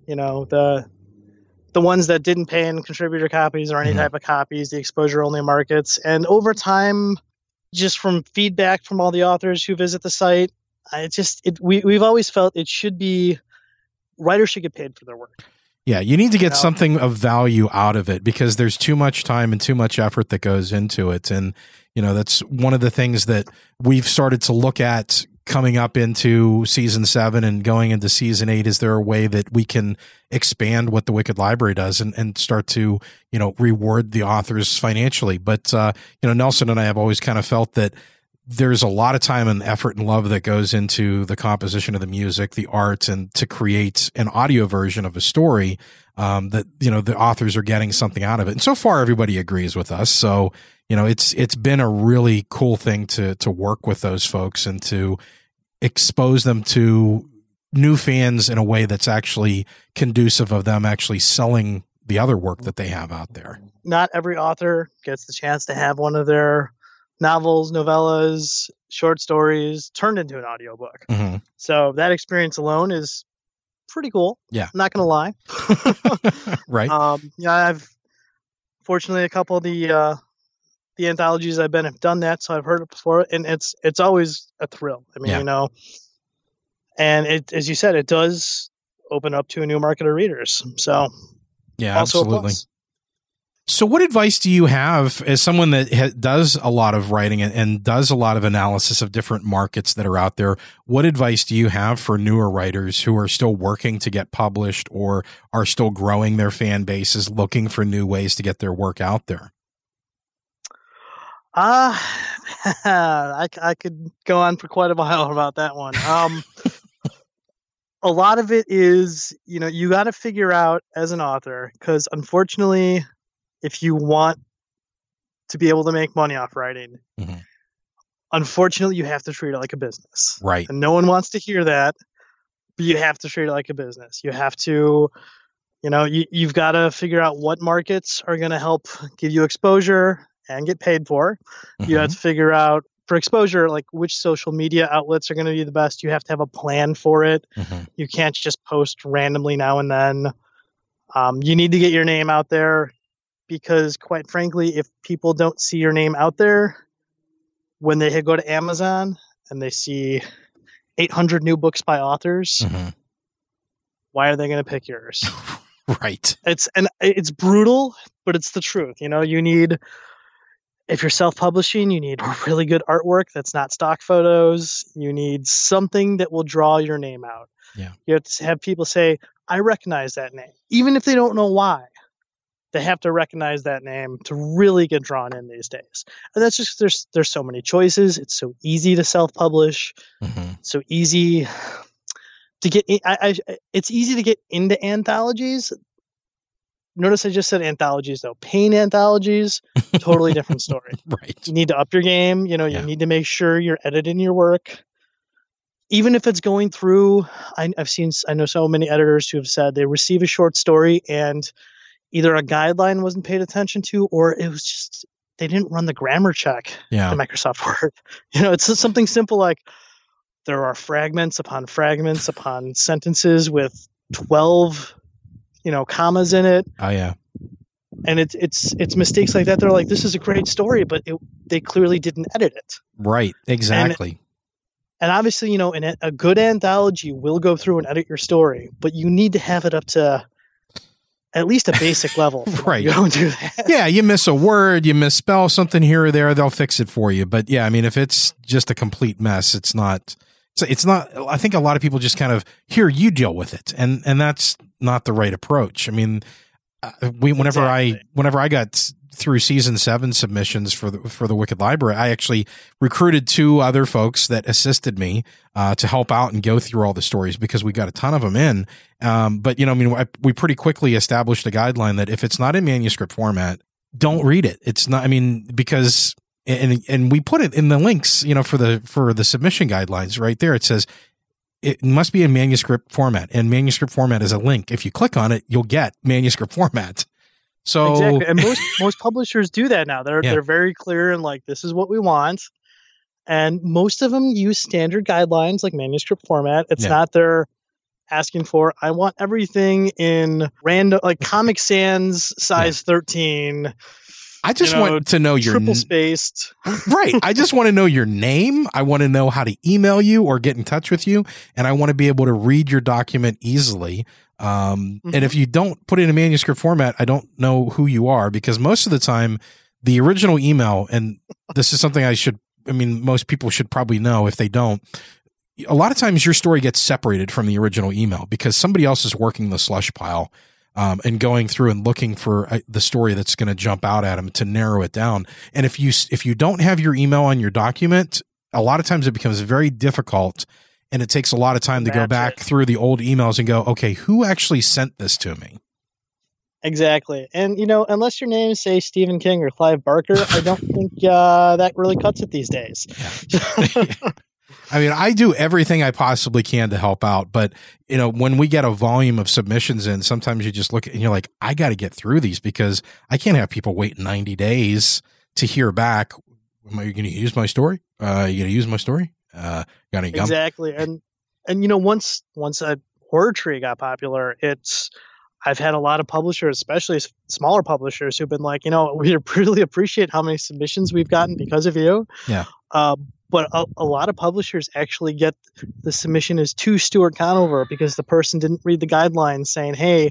Speaker 9: the ones that didn't pay in contributor copies or any type of copies, the exposure only markets. And over time, just from feedback from all the authors who visit the site, we've always felt it should be, writers should get paid for their work.
Speaker 8: Yeah, you need to get something of value out of it because there's too much time and too much effort that goes into it. And, that's one of the things that we've started to look at coming up into season 7 and going into season 8. Is there a way that we can expand what the Wicked Library does and start to, reward the authors financially? But, Nelson and I have always kind of felt that there's a lot of time and effort and love that goes into the composition of the music, the art, and to create an audio version of a story, that, the authors are getting something out of it. And so far, everybody agrees with us. So, it's been a really cool thing to work with those folks and to expose them to new fans in a way that's actually conducive of them actually selling the other work that they have out there.
Speaker 9: Not every author gets the chance to have one of their novels, novellas, short stories turned into an audiobook. Mm-hmm. So that experience alone is pretty cool.
Speaker 8: Yeah.
Speaker 9: I'm not going to lie.
Speaker 8: Right.
Speaker 9: I've fortunately a couple of the the anthologies I've been have done that, so I've heard it before, and it's always a thrill. I mean, and it, as you said, it does open up to a new market of readers. So
Speaker 8: yeah, absolutely. So what advice do you have as someone that does a lot of writing and does a lot of analysis of different markets that are out there? What advice do you have for newer writers who are still working to get published or are still growing their fan bases, looking for new ways to get their work out there?
Speaker 9: I could go on for quite a while about that one. A lot of it is, you got to figure out as an author, because unfortunately, if you want to be able to make money off writing, unfortunately, you have to treat it like a business.
Speaker 8: Right.
Speaker 9: And no one wants to hear that, but you have to treat it like a business. You have to, you've got to figure out what markets are going to help give you exposure and get paid for. You have to figure out, for exposure, like which social media outlets are going to be the best. You have to have a plan for it. You can't just post randomly now and then. You need to get your name out there, because quite frankly, if people don't see your name out there, when they go to Amazon and they see 800 new books by authors, why are they going to pick yours?
Speaker 8: Right.
Speaker 9: It's brutal, but it's the truth. You need, if you're self-publishing, you need really good artwork that's not stock photos. You need something that will draw your name out.
Speaker 8: Yeah.
Speaker 9: You have to have people say, I recognize that name. Even if they don't know why, they have to recognize that name to really get drawn in these days. And that's just, there's so many choices. It's so easy to self-publish. So easy to get, it's easy to get into anthologies. Notice I just said anthologies, though. Paying anthologies, totally different story.
Speaker 8: Right.
Speaker 9: You need to up your game. You need to make sure you're editing your work. Even if it's going through, I know so many editors who have said they receive a short story and either a guideline wasn't paid attention to, or it was just, they didn't run the grammar check in Microsoft Word. It's just something simple like there are fragments upon sentences with 12 commas in it.
Speaker 8: Oh yeah.
Speaker 9: And it's mistakes like that. They're like, this is a great story, but they clearly didn't edit it.
Speaker 8: Right. Exactly.
Speaker 9: And obviously, a good anthology will go through and edit your story, but you need to have it up to at least a basic level.
Speaker 8: Right.
Speaker 9: You don't do that.
Speaker 8: Yeah. You miss a word, you misspell something here or there, they'll fix it for you. But yeah, I mean, if it's just a complete mess, it's not, I think a lot of people just kind of, here, you deal with it. And that's not the right approach. I mean, whenever I got through season 7 submissions for the Wicked Library, I actually recruited 2 other folks that assisted me to help out and go through all the stories, because we got a ton of them in. But we pretty quickly established a guideline that if it's not in manuscript format, don't read it. It's not, because and we put it in the links, for the submission guidelines right there. It says it must be in manuscript format, and manuscript format is a link. If you click on it, you'll get manuscript format. So
Speaker 9: exactly. And most publishers do that now. They're very clear and like, this is what we want. And most of them use standard guidelines like manuscript format. It's not they're asking for, I want everything in random, like Comic Sans size 13.
Speaker 8: I just want to know your
Speaker 9: triple spaced.
Speaker 8: Right. I just want to know your name. I want to know how to email you or get in touch with you. And I want to be able to read your document easily. And if you don't put it in a manuscript format, I don't know who you are, because most of the time the original email, and this is something most people should probably know if they don't, a lot of times your story gets separated from the original email because somebody else is working the slush pile and going through and looking for the story that's going to jump out at them to narrow it down. And if you don't have your email on your document, a lot of times it becomes very difficult, and it takes a lot of time to go back through the old emails and go, okay, who actually sent this to me?
Speaker 9: Exactly. And, unless your name is, say, Stephen King or Clive Barker, I don't think that really cuts it these days.
Speaker 8: I do everything I possibly can to help out. But, when we get a volume of submissions in, sometimes you just look and you're like, I got to get through these, because I can't have people wait 90 days to hear back. Am I going to use my story? You going to use my story? Got any gum?
Speaker 9: Exactly. And once a Horror Tree got popular, it's I've had a lot of publishers, especially smaller publishers, who've been like, we really appreciate how many submissions we've gotten because of you.
Speaker 8: Yeah.
Speaker 9: But a lot of publishers actually get the submission is to Stuart Conover because the person didn't read the guidelines saying, hey,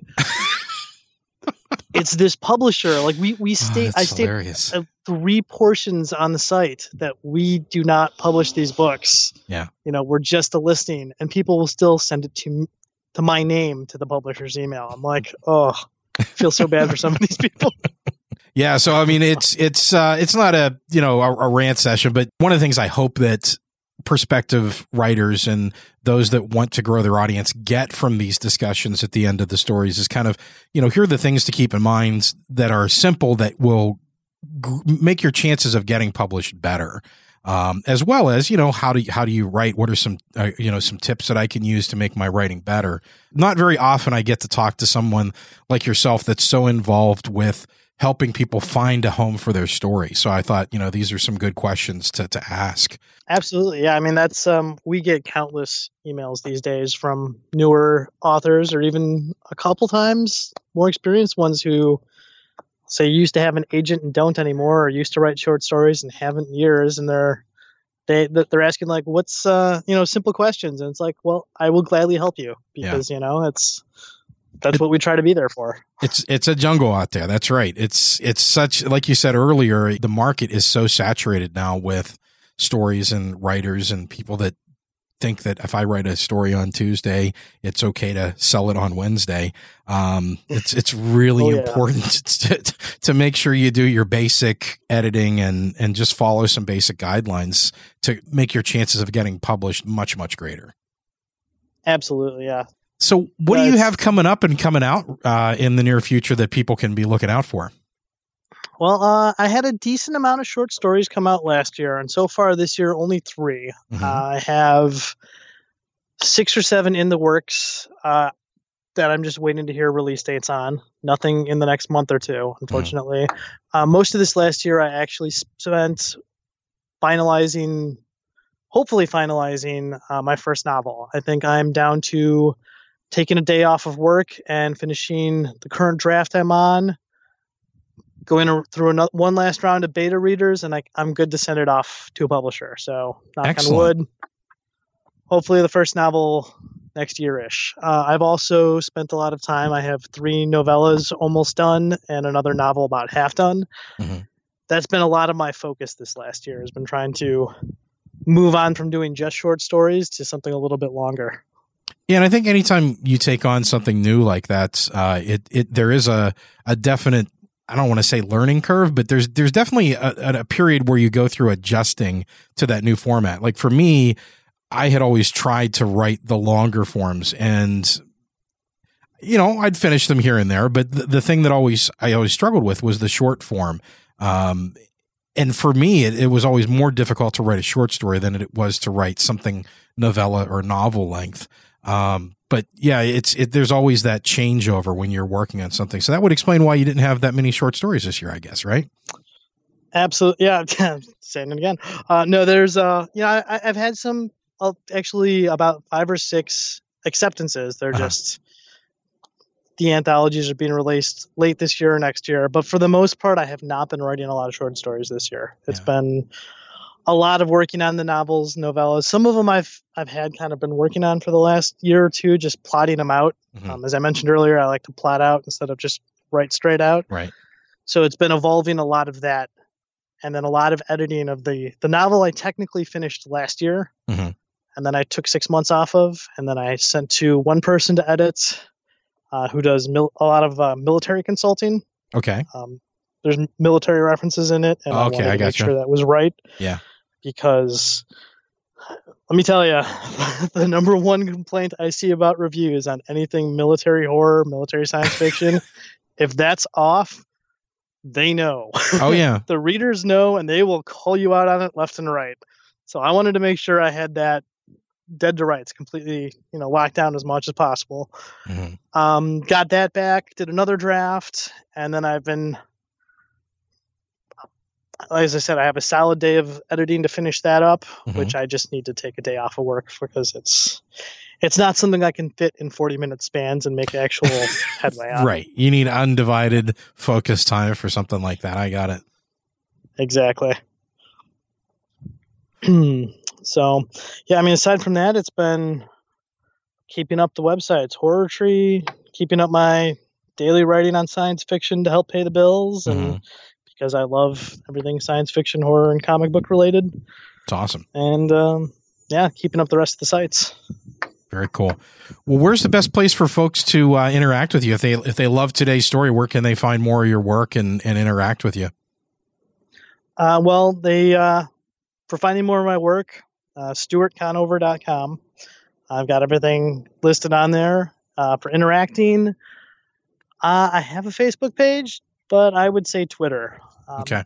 Speaker 9: it's this publisher. Like I state 3 portions on the site that we do not publish these books.
Speaker 8: Yeah.
Speaker 9: We're just a listing, and people will still send it to my name to the publisher's email. I'm like, oh, I feel so bad for some of these people.
Speaker 8: Yeah, so I mean, it's not a rant session, but one of the things I hope that prospective writers and those that want to grow their audience get from these discussions at the end of the stories is kind of, here are the things to keep in mind that are simple that will make your chances of getting published better. As well as, how do you write? What are some, some tips that I can use to make my writing better? Not very often I get to talk to someone like yourself that's so involved with helping people find a home for their story. So I thought, these are some good questions to ask.
Speaker 9: Absolutely. Yeah. I mean, that's, we get countless emails these days from newer authors, or even a couple times more experienced ones who say used to have an agent and don't anymore, or used to write short stories and haven't in years. And they're asking like, what's, simple questions. And it's like, well, I will gladly help you because, that's what we try to be there for.
Speaker 8: It's a jungle out there. That's right. It's such, like you said earlier, the market is so saturated now with stories and writers and people that think that if I write a story on Tuesday, it's okay to sell it on Wednesday. It's really important to make sure you do your basic editing and just follow some basic guidelines to make your chances of getting published much, much greater.
Speaker 9: Absolutely. Yeah.
Speaker 8: So what do you have coming up and coming out in the near future that people can be looking out for?
Speaker 9: Well, I had a decent amount of short stories come out last year, and so far this year, only 3.
Speaker 8: Mm-hmm.
Speaker 9: I have 6 or 7 in the works that I'm just waiting to hear release dates on. Nothing in the next month or 2, unfortunately. Mm-hmm. Most of this last year, I actually spent hopefully finalizing my first novel. I think I'm down to taking a day off of work and finishing the current draft I'm on, going through one last round of beta readers, and I'm good to send it off to a publisher. So knock on wood. Hopefully the first novel next year-ish. I've also spent a lot of time. I have 3 novellas almost done and another novel about half done. Mm-hmm. That's been a lot of my focus this last year, has been trying to move on from doing just short stories to something a little bit longer.
Speaker 8: Yeah, and I think anytime you take on something new like that, there is a definite, I don't want to say learning curve, but there's definitely a period where you go through adjusting to that new format. Like for me, I had always tried to write the longer forms, and I'd finish them here and there, but the thing that I always struggled with was the short form. And for me, it was always more difficult to write a short story than it was to write something novella or novel length. But yeah, there's always that changeover when you're working on something. So that would explain why you didn't have that many short stories this year, I guess, right?
Speaker 9: Absolutely. Yeah. Saying it again. No, there's, I've had some, actually about 5 or 6 acceptances. They're just, the anthologies are being released late this year or next year. But for the most part, I have not been writing a lot of short stories this year. It's been a lot of working on the novels, novellas. Some of them I've had kind of been working on for the last year or 2, just plotting them out. Mm-hmm. As I mentioned earlier, I like to plot out instead of just write straight out.
Speaker 8: Right.
Speaker 9: So it's been evolving a lot of that. And then a lot of editing of the novel I technically finished last year. Mm-hmm. And then I took 6 months off of, and then I sent to one person to edit, who does a lot of military consulting.
Speaker 8: Okay.
Speaker 9: There's military references in it, and I wanted to make sure that was right.
Speaker 8: Yeah.
Speaker 9: Because let me tell you, the number one complaint I see about reviews on anything military horror, military science fiction, if that's off, they know.
Speaker 8: Oh, yeah.
Speaker 9: The readers know, and they will call you out on it left and right. So I wanted to make sure I had that dead to rights completely, locked down as much as possible. Mm-hmm. Got that back, did another draft, and then I've been as I said, I have a solid day of editing to finish that up, which I just need to take a day off of work because it's not something I can fit in 40-minute spans and make actual headway on.
Speaker 8: Right. You need undivided focus time for something like that. I got it.
Speaker 9: Exactly. So, yeah, I mean, aside from that, it's been keeping up the websites, Horror Tree, keeping up my daily writing on science fiction to help pay the bills, and because I love everything science fiction, horror, and comic book related.
Speaker 8: It's awesome.
Speaker 9: And, yeah, keeping up the rest of the sites.
Speaker 8: Very cool. Well, where's the best place for folks to interact with you? If they love today's story, where can they find more of your work and interact with you?
Speaker 9: Well, for finding more of my work, StuartConover.com. I've got everything listed on there. For interacting, I have a Facebook page, but I would say Twitter.
Speaker 8: Okay.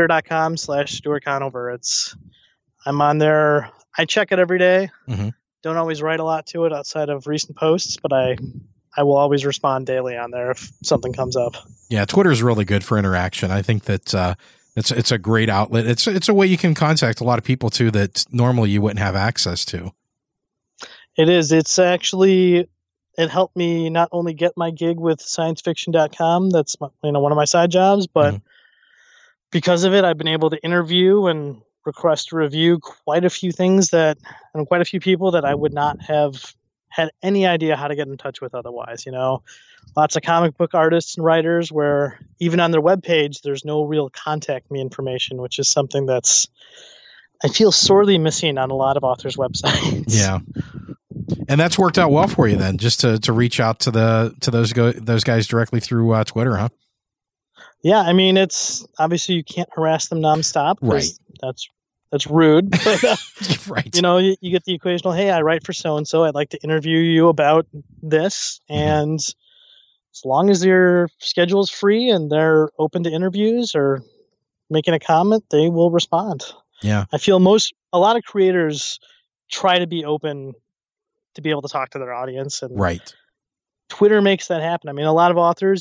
Speaker 9: Twitter.com/StuartConover. I'm on there. I check it every day. Don't always write a lot to it outside of recent posts, but I will always respond daily on there if something comes up.
Speaker 8: Yeah, Twitter is really good for interaction. I think that it's a great outlet. It's a way you can contact a lot of people too that normally you wouldn't have access to.
Speaker 9: It is. It's actually, it helped me not only get my gig with sciencefiction.com. That's one of my side jobs, but because of it, I've been able to interview and request to review quite a few things and quite a few people that I would not have had any idea how to get in touch with otherwise. Lots of comic book artists and writers where even on their webpage, there's no real contact me information, which is something that's, I feel sorely missing on a lot of authors' websites.
Speaker 8: Yeah. And that's worked out well for you then, just to reach out to those guys directly through Twitter, huh?
Speaker 9: Yeah. I mean, it's obviously you can't harass them nonstop.
Speaker 8: Right.
Speaker 9: That's rude. But,
Speaker 8: right.
Speaker 9: You get the occasional, hey, I write for so-and-so. I'd like to interview you about this. And as long as their schedule is free and they're open to interviews or making a comment, they will respond.
Speaker 8: Yeah.
Speaker 9: I feel a lot of creators try to be open to be able to talk to their audience. And
Speaker 8: right.
Speaker 9: Twitter makes that happen. I mean, a lot of authors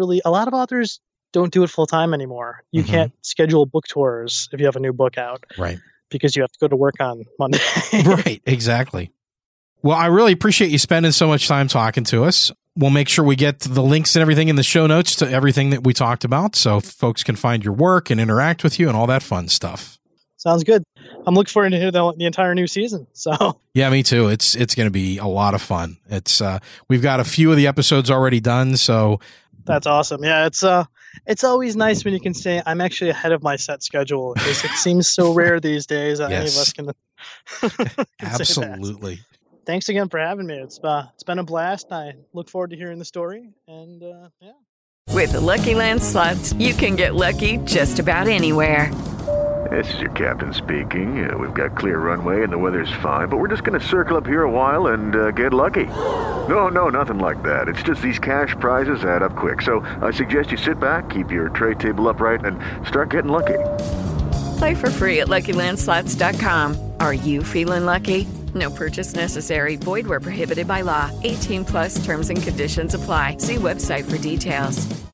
Speaker 9: don't do it full time anymore. You can't schedule book tours if you have a new book out.
Speaker 8: Right.
Speaker 9: Because you have to go to work on Monday.
Speaker 8: Right. Exactly. Well, I really appreciate you spending so much time talking to us. We'll make sure we get the links and everything in the show notes to everything that we talked about so folks can find your work and interact with you and all that fun stuff.
Speaker 9: Sounds good. I'm looking forward to hear the entire new season. So
Speaker 8: yeah, me too. It's going to be a lot of fun. We've got a few of the episodes already done. So
Speaker 9: that's awesome. Yeah. It's always nice when you can say I'm actually ahead of my set schedule because it seems so rare these days. Any of us can.
Speaker 8: Absolutely.
Speaker 9: Thanks again for having me. It's been a blast. I look forward to hearing the story. And yeah.
Speaker 1: With the Lucky Land Slots, you can get lucky just about anywhere.
Speaker 2: This is your captain speaking. We've got clear runway and the weather's fine, but we're just going to circle up here a while and get lucky. No, nothing like that. It's just these cash prizes add up quick. So I suggest you sit back, keep your tray table upright, and start getting lucky.
Speaker 1: Play for free at LuckyLandSlots.com. Are you feeling lucky? No purchase necessary. Void where prohibited by law. 18+ terms and conditions apply. See website for details.